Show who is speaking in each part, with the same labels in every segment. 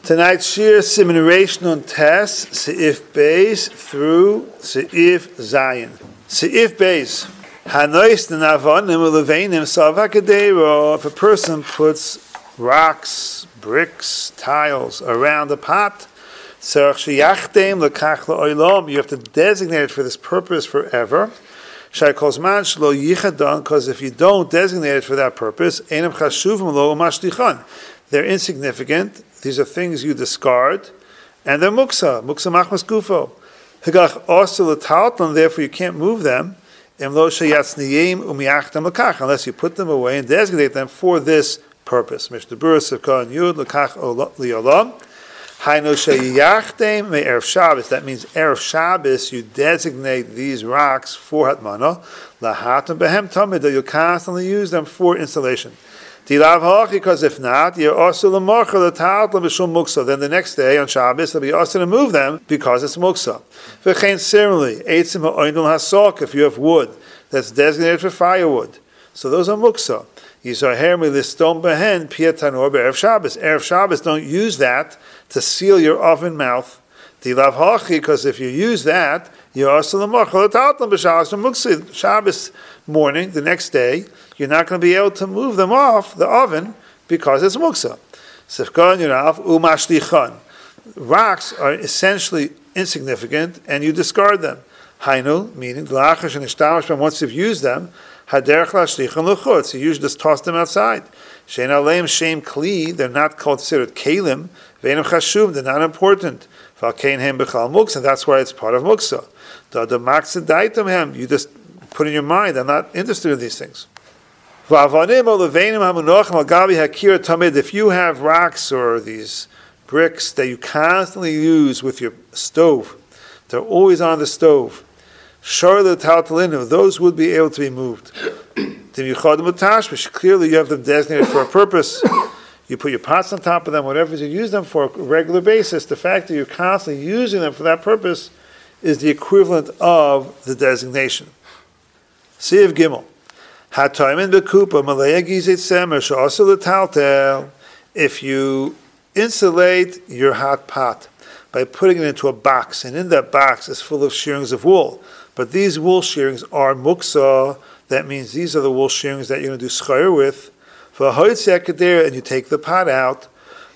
Speaker 1: Tonight's shir Siman Reish Nun Tes Seif Beis through Seif Zayin. Seif Beis Hanois Navanim Uleveinim Savakadero. If a person puts rocks, bricks, tiles around the pot, you have to designate it for this purpose forever. Because if you don't designate it for that purpose, they're insignificant. These are things you discard, and they're muksa machmas gufo. Therefore, you can't move them unless you put them away and designate them for this purpose. Mishnah Berurah Sivka and Yud lekach liolam. That means Erev Shabbos, you designate these rocks for Hatmana. Lahatam behem tamid, that you constantly use them for installation. Because if not, you're also then the next day on Shabbos, they'll be also to move them because it's muksa. Similarly, if you have wood that's designated for firewood, so those are muksa. Erev Shabbos, don't use that to seal your oven mouth. Because if you use that, you're also Shabbos morning, the next day, you're not going to be able to move them off the oven because it's muksa. Rocks are essentially insignificant and you discard them. Hainu, meaning once you've used them, you usually just toss them outside. They're not considered kalim. They're not important. And that's why it's part of muksa. You just put in your mind, I'm not interested in these things. If you have rocks or these bricks that you constantly use with your stove, they're always on the stove, those would be able to be moved. Clearly you have them designated for a purpose. You put your pots on top of them, whatever you use them for a regular basis. The fact that you're constantly using them for that purpose is the equivalent of the designation. Siv Gimel. If you insulate your hot pot by putting it into a box, and in that box is full of shearings of wool, but these wool shearings are muksa, that means these are the wool shearings that you're going to do schayr with, and you take the pot out,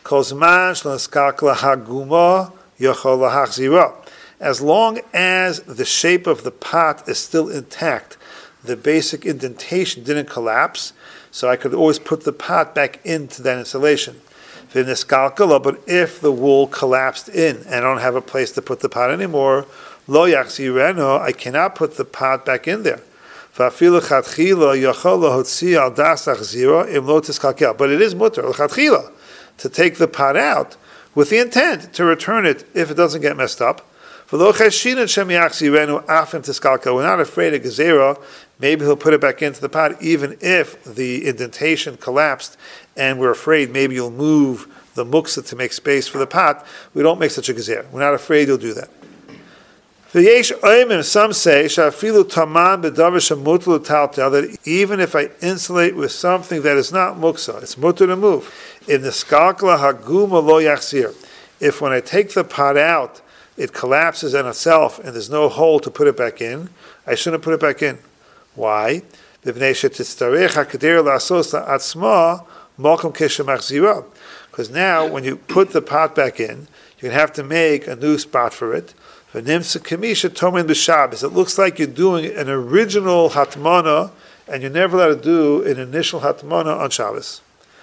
Speaker 1: as long as the shape of the pot is still intact, the basic indentation didn't collapse, so I could always put the pot back into that insulation. But if the wool collapsed in and I don't have a place to put the pot anymore, I cannot put the pot back in there. But it is mutter to take the pot out with the intent to return it if it doesn't get messed up. We're not afraid of gezerah. Maybe he'll put it back into the pot even if the indentation collapsed, and we're afraid maybe you'll move the muksa to make space for the pot. We don't make such a gezerah. We're not afraid you'll do that. Some say that even if I insulate with something that is not muksa, it's mutter to move. In the skalkala haguma lo yachzir, if when I take the pot out, it collapses on itself and there's no hole to put it back in, I shouldn't put it back in. Why? Because now when you put the pot back in, you're going to have to make a new spot for it. It looks like you're doing an original hatmana, and you're never allowed to do an initial hatmana on Shabbos.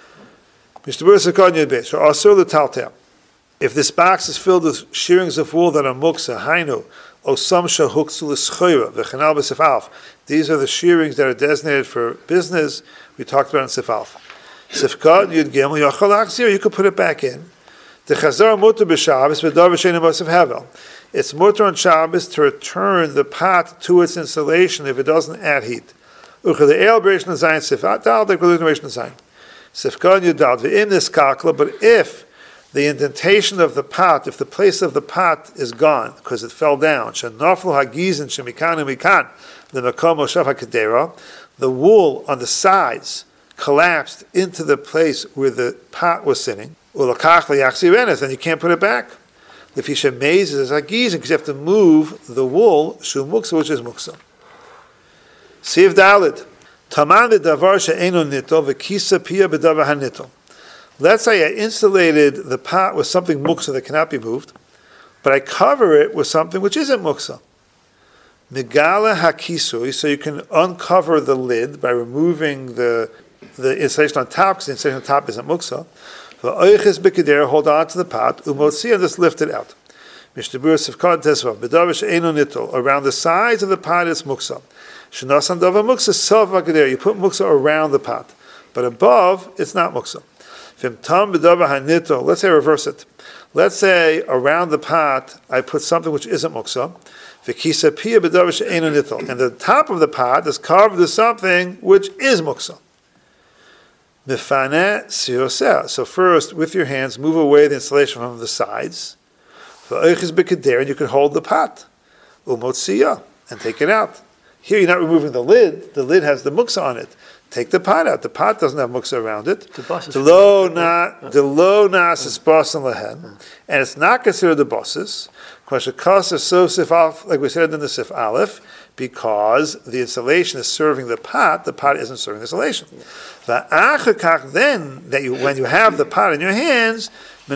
Speaker 1: If this box is filled with shearings of wool that are muksa, hainu, osamsha huksu l'schoira, v'chanal b'sifalf. These are the shearings that are designated for business. We talked about in Sifalf. Sifkad yud gimel yachal achzir. You could put it back in. The chazar muter b'Shabbos v'davar she'einu b'asav hevel. It's mutter on Shabbos to return the pot to its insulation if it doesn't add heat. But if the indentation of the pot, if the place of the pot is gone because it fell down, the wool on the sides collapsed into the place where the pot was sitting, then you can't put it back. If you should maze it as a gizin, because you have to move the wool, shu muksa, which is muksa. Siv Dalit. Taman v'davar she'eno nitol v'kisa pia b'davar hanitol. Let's say I insulated the pot with something muksa that cannot be moved, but I cover it with something which isn't muksa. Migala hakisui, so you can uncover the lid by removing the insulation on top, because the insulation on top isn't muksa. V'oiches b'kedera, hold on to the pot, umotzi, and just lift it out. Mishnah Berurah Sivkot Tesvav, b'davar she'eno nitol, around the sides of the pot is muksa. Shnasan davar muksa self v'kedera, you put muksa around the pot, but above, it's not muksa. V'imtam b'davar hanitol, let's say reverse it. Let's say around the pot, I put something which isn't muksa, v'kisa pia b'davar she'eno nitol, and the top of the pot is carved with something which is muksa. Mifane siyoseh. So first, with your hands, move away the insulation from the sides. V'oiches b'kedera, and you can hold the pot. Umotziyah, and take it out. Here you're not removing the lid. The lid has the muksa on it. Take the pot out. The pot doesn't have muksa around it. The low nas is basan lehen, and it's not considered the bosses. Like we said in the Sif Aleph, because the insulation is serving the pot isn't serving the insulation. Then, when you have the pot in your hands,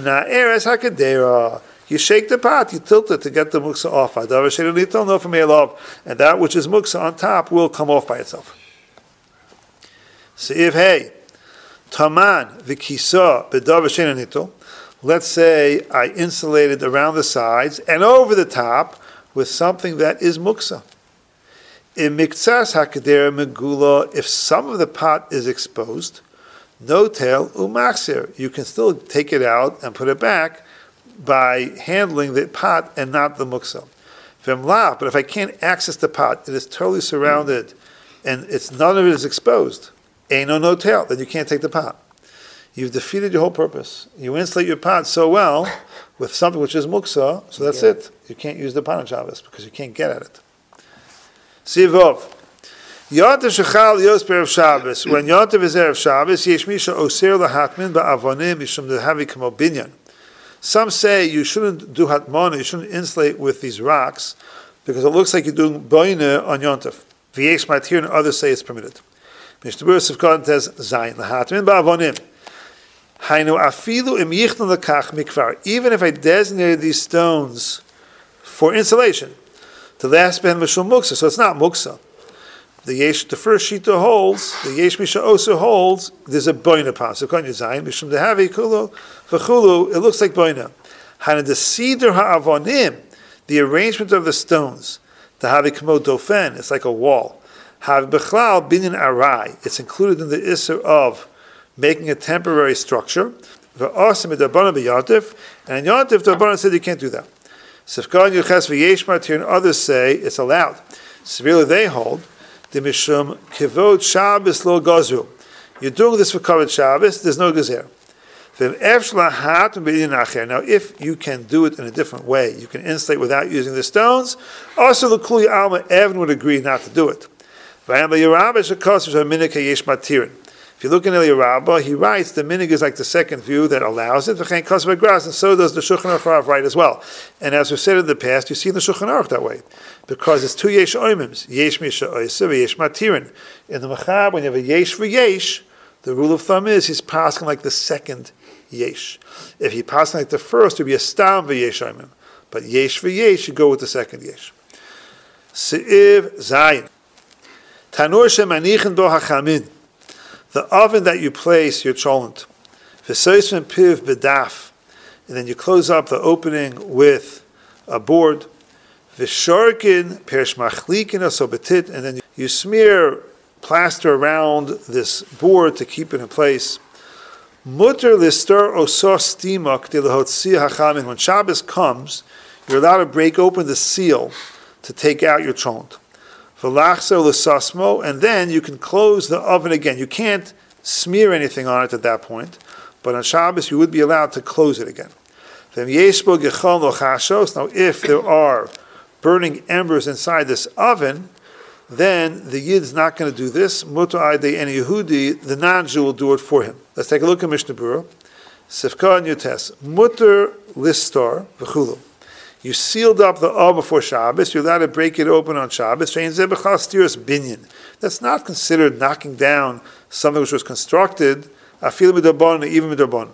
Speaker 1: you shake the pot, you tilt it to get the muksa off. And that which is muksa on top will come off by itself. Se'iv hey, taman v'kisa b'davar she'eno nitol. Let's say I insulated around the sides and over the top with something that is muksa. In miktsas hakadera megula, if some of the pot is exposed, no tail umaxir, you can still take it out and put it back by handling the pot and not the muksa. But if I can't access the pot, it is totally surrounded and none of it is exposed, ain't no tail, then you can't take the pot. You've defeated your whole purpose. You insulate your pot so well with something which is muksa, so that's it. You can't use the pot on Shabbos because you can't get at it. Sivov. Yontav shechal yos be'erev Shabbos. When Yontav is erev Shabbos, yesh misha oser lahatmin ba'avonim mishum dehavi kamo binyan. Some say you shouldn't do hatmona, you shouldn't insulate with these rocks because it looks like you're doing boine on Yontav. V'yesh matir, and others say it's permitted. Mishnah Berurah Sivkot says zayin lahatmin ba'avonim. Hainu afilu im yichnu lekach mikvar. Even if I designated these stones for insulation, the last ben mishum muksa, so it's not muksa. The first shita holds, the yesh misha osu holds, there's a boina pas. So kon yizayim mishum dehavi kulu v'chulu, it looks like boina. Hainu the cedar ha'avonim, the arrangement of the stones, the havi kamo dofen, it's like a wall. Havi bechlal binyan arai, it's included in the isser of making a temporary structure. And in Yontif, the Rabbanan said you can't do that. Sifkan Yuches v'yesh matir, and others say it's allowed. Severely they hold the mishum kivod Shabbos lo gazru. You're doing this for kavod Shabbos, there's no gazer. Now, if you can do it in a different way, you can insulate without using the stones. Also, the Kuli Alma Evan would agree not to do it. If you look in Eliyahu Rabbah, he writes the minig is like the second view that allows it, and so does the Shulchan Aruch write as well. And as we've said in the past, you see in the Shulchan Aruch that way, because it's two yesh oimims, yesh misha oiser, yesh matirin. In the Machab, when you have a yesh for yesh, the rule of thumb is he's passing like the second yesh. If he passing like the first, it would be a stam v'yesh oimim. But yesh for yesh, you go with the second yesh. Se'iv zayin. Tanur shemanichen bo hachamin. The oven that you place your cholent, v'soisven piv bedaf, and then you close up the opening with a board, v'shorkin perish machlikin asobetit, and then you smear plaster around this board to keep it in place. Mutter listar osos stimok de lahotzi hachamin. When Shabbos comes, you're allowed to break open the seal to take out your cholent. And then you can close the oven again. You can't smear anything on it at that point, but on Shabbos you would be allowed to close it again. Now, if there are burning embers inside this oven, then the Yid's not going to do this. Mutar Aidei and Yehudi, the non-Jew, will do it for him. Let's take a look at Mishnah Berurah. Sifka and Yutes. Mutter listar v'chulu. You sealed up the oven before Shabbos. You're allowed to break it open on Shabbos. That's not considered knocking down something which was constructed. Even midabon.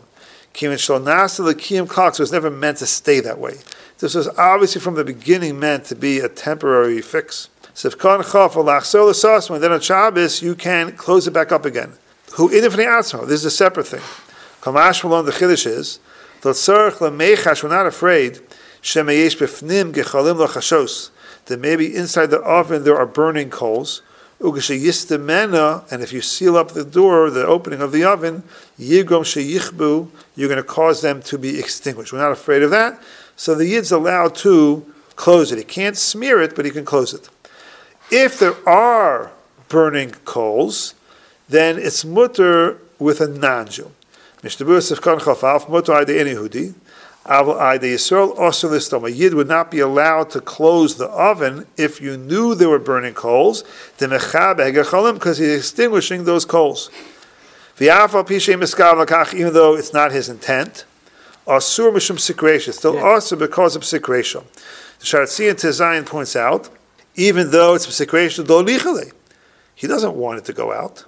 Speaker 1: So it's never meant to stay that way. This was obviously from the beginning meant to be a temporary fix. Then on Shabbos you can close it back up again. This is a separate thing. The Chiddush is we're not afraid that maybe inside the oven there are burning coals. And if you seal up the door, the opening of the oven, you're going to cause them to be extinguished. We're not afraid of that. So the Yid's allowed to close it. He can't smear it, but he can close it. If there are burning coals, then it's mutter with a non-Jew. A Yid would not be allowed to close the oven if you knew there were burning coals, because he's extinguishing those coals. Even though it's not his intent, still also because of sikration. The Sharatzian Tezayin points out, even though it's sikration, he doesn't want it to go out.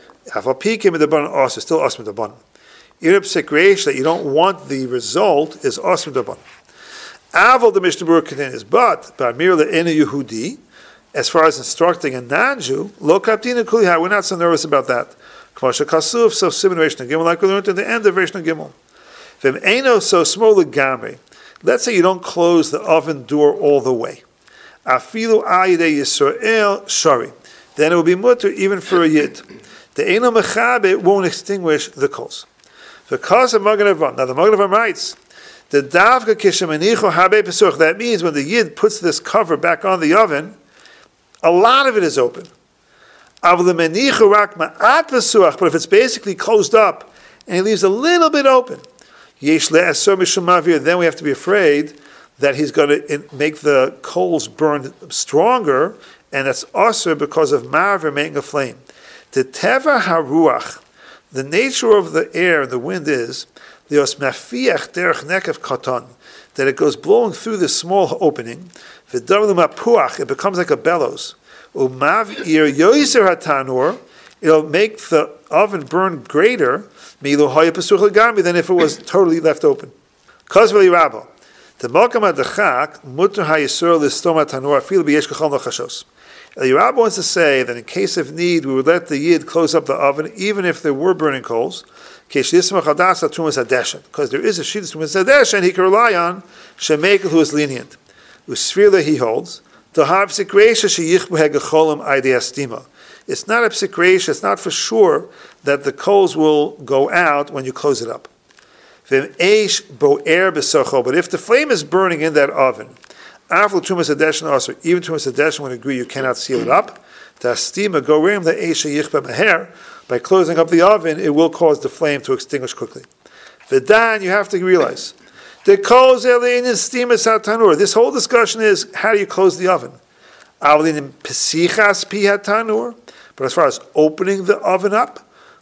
Speaker 1: Still also Irib that you don't want the result is Asr Daban. Aval the Mishnah Berurah continues, but Bamir le'ena Yehudi, as far as instructing a non-Jew, lo kaptina kulihai, we're not so nervous about that. K'moshe Kasuf, so Siman Reish Gimel, like we learned at the end of Reish Gimel. V'im eino so small legamri. Let's say you don't close the oven door all the way. Afilu ayidei Yisrael shari. Then it will be mutter even for a Yid. The eino mechabe won't extinguish the coals. Because of Magen Avraham. Now the Magen Avraham writes, the davka kishemanicho habe pesuch. That means when the Yid puts this cover back on the oven, a lot of it is open. But if it's basically closed up and he leaves a little bit open, then we have to be afraid that he's going to make the coals burn stronger, and that's also because of marver making a flame. The teva haruach. The nature of the air and the wind is that it goes blowing through this small opening. It becomes like a bellows. It'll make the oven burn greater than if it was totally left open. Yerab wants to say that in case of need, we would let the Yid close up the oven, even if there were burning coals, because there is a Shidduch Tumas Hadeshen he can rely on, Shemekel, who is lenient. Usfirle, he holds, it's not a psikresha, it's not for sure that the coals will go out when you close it up. But if the flame is burning in that oven, even Tumas Hadeshen would agree you cannot seal it up. By closing up the oven, it will cause the flame to extinguish quickly. V'dan, you have to realize, this whole discussion is how do you close the oven? But as far as opening the oven up,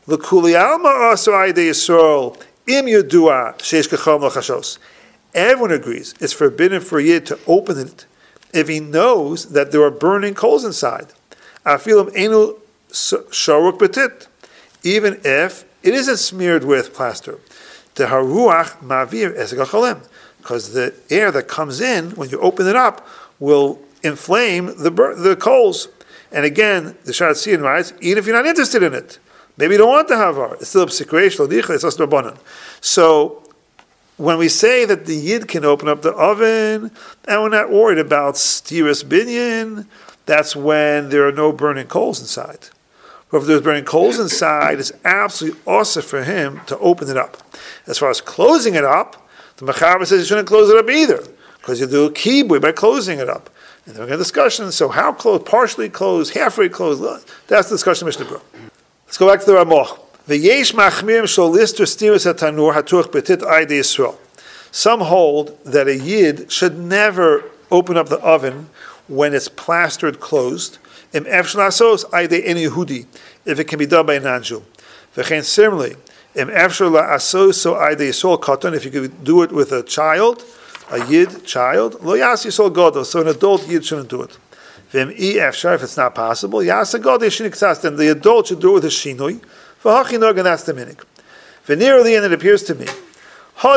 Speaker 1: everyone agrees it's forbidden for a Yid to open it if he knows that there are burning coals inside. Even if it isn't smeared with plaster. Because the air that comes in when you open it up will inflame the coals. And again, the Sharatzian writes, even if you're not interested in it, maybe you don't want to have it, it's still a psikresh, it's also rabbanan. So when we say that the Yid can open up the oven, and we're not worried about stiras binyan, that's when there are no burning coals inside. But if there's burning coals inside, it's absolutely awesome for him to open it up. As far as closing it up, the Mechaber says you shouldn't close it up either, because you do a kibui by closing it up. And then we're going to discussion, so how closed, partially closed, halfway closed, that's the discussion of Mishnah Berurah. Let's go back to the Ramah. Some hold that a Yid should never open up the oven when it's plastered closed, if it can be done by a non-Jew. Similarly, If you could do it with a child, a yid child, lo yas yisol gadol, so an adult yid shouldn't do it. If it's not possible, yas gadol shiniksas, then the adult should do it with a shinui. V'hachinog, and that's the minik. Venerally, and it appears to me, or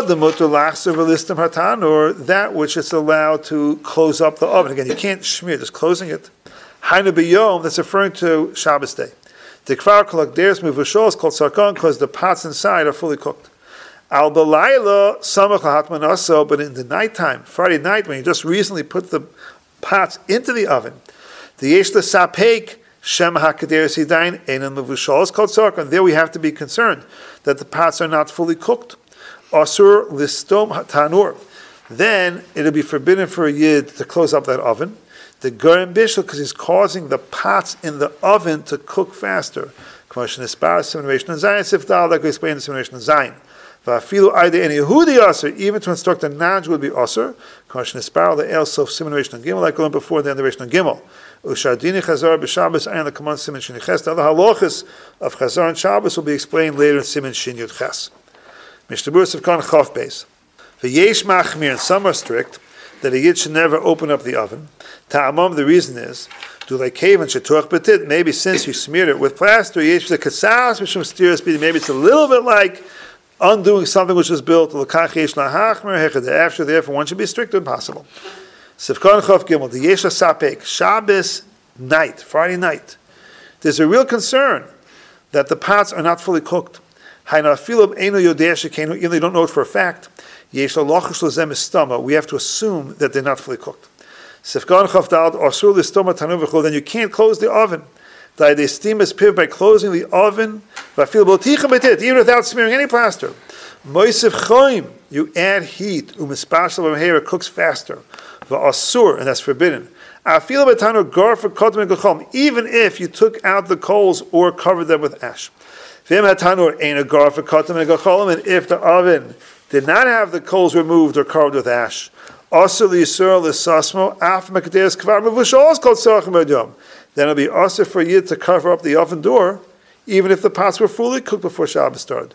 Speaker 1: that which is allowed to close up the oven. Again, you can't smear, just closing it. Hainu b'yom, that's referring to Shabbos day. The kvar kolakderes muvashol is called sarkon because the pots inside are fully cooked. Al balayla samach lahatman also, but in the nighttime, Friday night, when you just recently put the pots into the oven, the yesh l'sapek shem hakaderes yidain enan muvashol is called sarkon. There we have to be concerned that the pots are not fully cooked. Asur listom tanur. Then it'll be forbidden for a yid to close up that oven. The Gorim Bishul, because he's causing the pots in the oven to cook faster. Commotion Espar, Simulation and Zion, Sifdal, like we explained in Simulation and Zion. Vafilu Aide and Yehudi Asr, even to instruct a Naj would be Asr. Commotion Espar, the El Sof, Simulation and Gimel, like we learned before, the Innovation and Gimel. Ushardini Chazar, B'Shabbos, and the command Siman Shin Ches. The other halachas of Chazar and Shabbos will be explained later in Siman Shin Yud Ches. Mishnah Berurah Sivkan Chof Beis. V'yesh Machmir, and some are strict, that a yid should never open up the oven. Ta'amam, the reason is, maybe since you smeared it with plaster, maybe it's a little bit like undoing something which was built. Therefore, one should be strict when possible. Shabbos night, Friday night. There's a real concern that the pots are not fully cooked. Even though you don't know it for a fact, we have to assume that they're not fully cooked. Then you can't close the oven. By closing the oven, even without smearing any plaster. You add heat, it cooks faster. And that's forbidden. Even if you took out the coals or covered them with ash. And if the oven did not have the coals removed or covered with ash, then it'll be also for you to cover up the oven door, even if the pots were fully cooked before Shabbos started.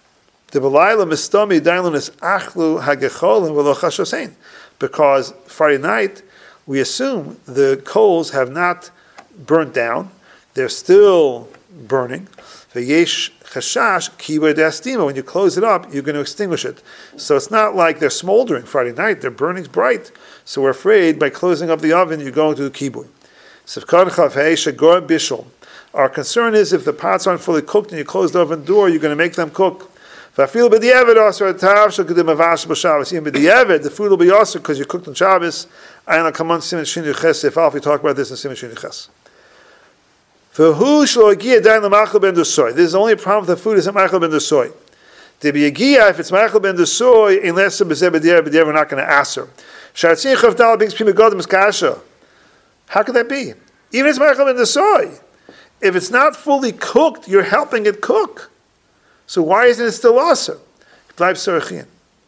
Speaker 1: Because Friday night, we assume the coals have not burnt down, they're still burning. When you close it up, you're going to extinguish it. So it's not like they're smoldering Friday night, they're burning bright. So we're afraid by closing up the oven, you're going to the kibui. Our concern is if the pots aren't fully cooked and you close the oven door, you're going to make them cook. The food will be also because you cooked on Shabbos. I'll come on Siman Shin Yuches if we talk about this in Siman Shin Yuches. This is only a problem if the food isn't Machal ben Desoy. If it's Machal ben Desoy, unless we're not going to answer. How could that be? Even if it's Machal ben Desoy, if it's not fully cooked, you're helping it cook. So why isn't it still aser? Why does it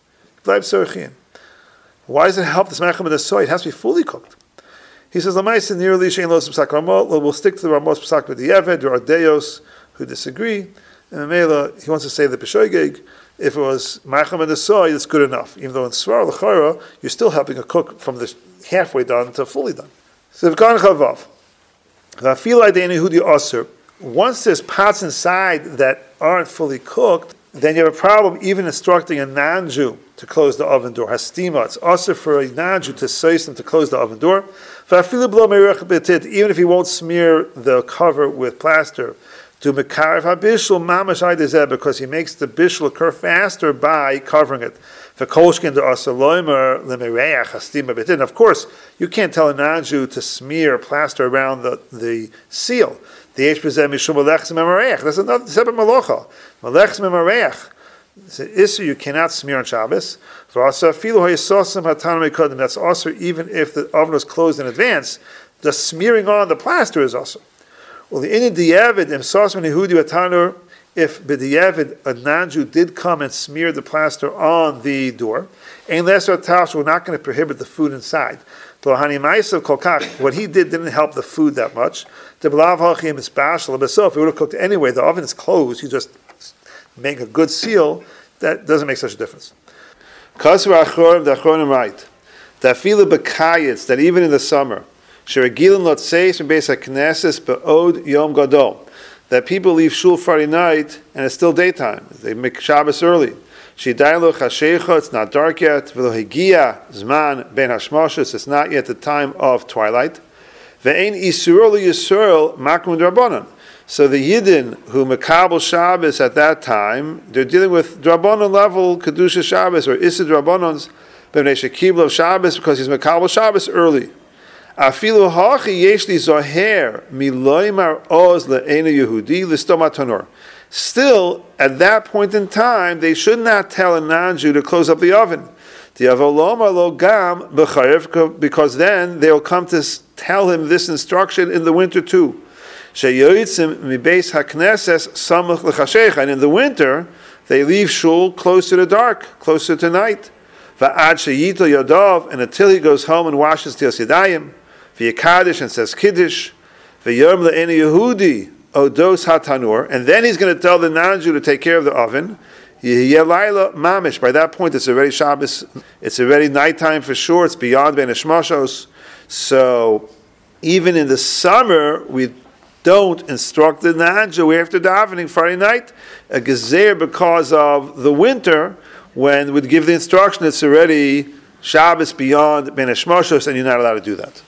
Speaker 1: help this Machal ben Desoy? It has to be fully cooked. He says, we'll stick to the Ramos Psak with the Eved. There are Deos who disagree. And Mela, he wants to say the Peshoigeg, if it was Machal ben Desoy, it's good enough. Even though in Svar L'chara, you're still helping a cook from the halfway done to fully done. So once there's pots inside that aren't fully cooked, then you have a problem even instructing a non-Jew to close the oven door. Hastima, it's also for a non-Jew to say them to close the oven door. Even if he won't smear the cover with plaster, to mekarav habishul mamash aydezeh, because he makes the bishul occur faster by covering it. Of course, you can't tell a non-Jew to smear plaster around the seal. That's another separate malacha. Malechs memareach. It's an issue you cannot smear on Shabbos. That's also even if the oven was closed in advance, the smearing on the plaster is also. Well, the in diavad if b'diavad a non-Jew did come and smear the plaster on the door, unless we're not going to prohibit the food inside. What he did didn't help the food that much. If it would have cooked anyway, the oven is closed. You just make a good seal, that doesn't make such a difference. Kasra Achorim, the Achronim write, Tafila Bekayitz, that even in the summer, Sheregilin Lotseis and Beis HaKnesses Be'od Yom Gadol, that people leave shul Friday night and it's still daytime. They make Shabbos early. Shidaylo Chashecha, it's not dark yet. V'lo Higia Zman Ben Hashmoshes, it's not yet the time of twilight. Ve'ein Isurol Yisrael Makum Drabonon. So the Yidden who Mekabel Shabbos at that time, they're dealing with Drabonon level Kedusha Shabbos or Issa Drabonons, B'nei Shekibel of Shabbos because he's Mekabel Shabbos early. Afilu hachi yeshli zoher miloymar oz le'enu Yehudi l'stomat tanur. Still, at that point in time, they should not tell a non-Jew to close up the oven. Because then they'll come to tell him this instruction in the winter too. And in the winter, they leave shul closer to dark, closer to night. And until he goes home and washes Tilas Yadayim, V'yakadish and says Kiddush, V'yom le'enu Yehudi odos hatanur, and then he's going to tell the non-Jew to take care of the oven. Yelayla mamish. By that point, it's already Shabbos. It's already nighttime for sure. It's beyond Ben Hashmashos. So even in the summer, we don't instruct the non-Jew after davening Friday night a gezer because of the winter when we'd give the instruction it's already Shabbos beyond Ben Hashmashos, and you're not allowed to do that.